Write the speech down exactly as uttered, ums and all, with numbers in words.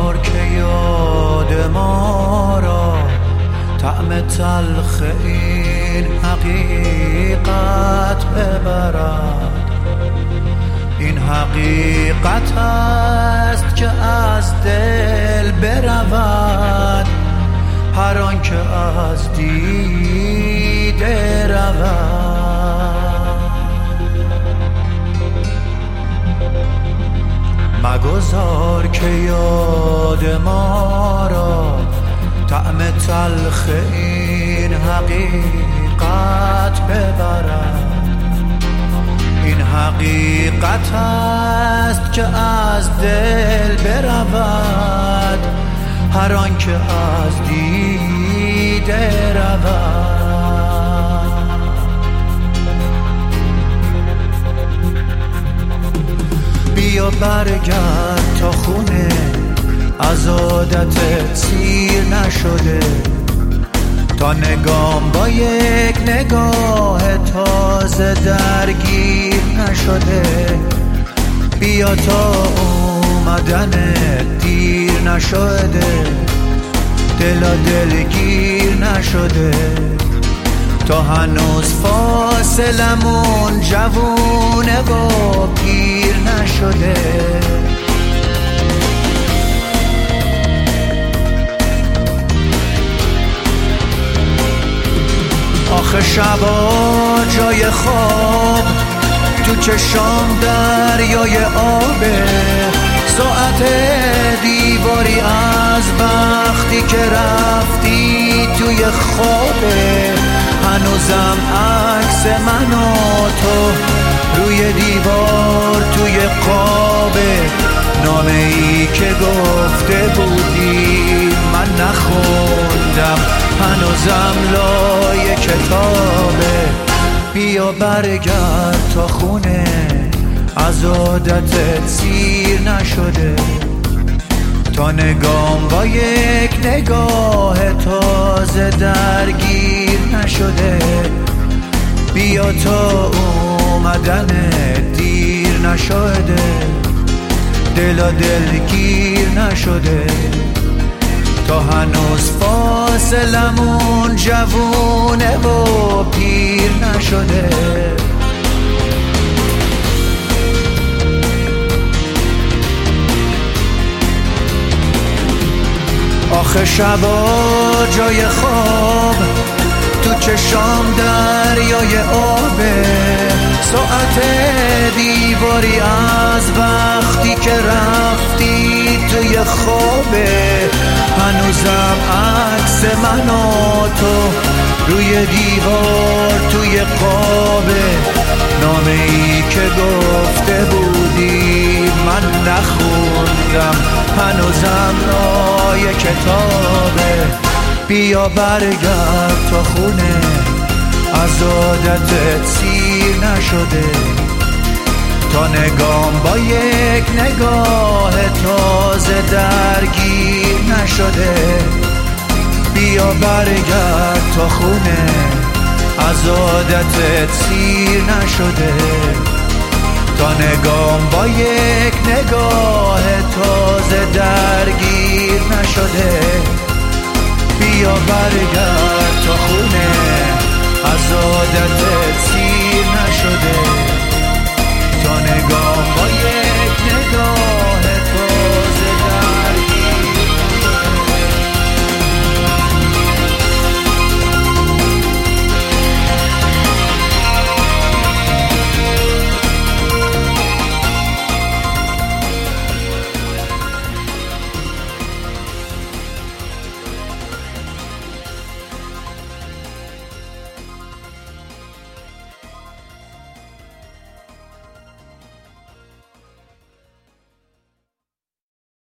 مگذار که یاد ما را طعم تلخ این حقیقت ببرد. این حقیقت است که از دل برود هر آن که از دیده رود. مگذار که یاد ما را طعم تلخ این حقیقت ببرد. این حقیقت است که از دل برود هر آن که از دیده رود. بیا برگرد تا خونه از عادت سیر نشده، تا نگام با یک نگاه تازه درگیر نشده. بیا تا اومدن دیر نشده، دل دلگیر نشده، تا هنوز فاصلمون جوونه و پیر نشده. آخه شبا جای خواب تو چشام دریای آبه، ساعت دیواری از وقتی که رفتی توی خوابه. هنوزم عکس من و تو روی دیوار توی قابه، نامه ای که گفته بودی من نخوندم هنوزم لای کتابه. بیا برگرد تا خونه از عادتت سیر نشده، تا نگام با یک نگاه تازه درگیر نشده. بیا تا اومدن دیر نشده، دل و دلگیر نشده، تا هنوز فاصلمون جوونه و پیر نشده. آخه شبا جای خواب تو چشام دریای آبه، ساعت دیواری از وقتی که رفتی توی خوابه. هنوزم عکس من و تو روی دیوار توی قابه، نامه ای که گفته بودی من نخوندم هنوزم لای کتابه. بیا برگرد تا خونه از عادتت سیر نشده، تا نگام با یک نگاه تازه درگیر نشده. بیا برگرد تا خونه از عادتت سیر نشده، تا نگام با یک نگاه تازه درگیر نشده. بیا برگرد تا خونه از عادتت سیر نشده، تا نگاه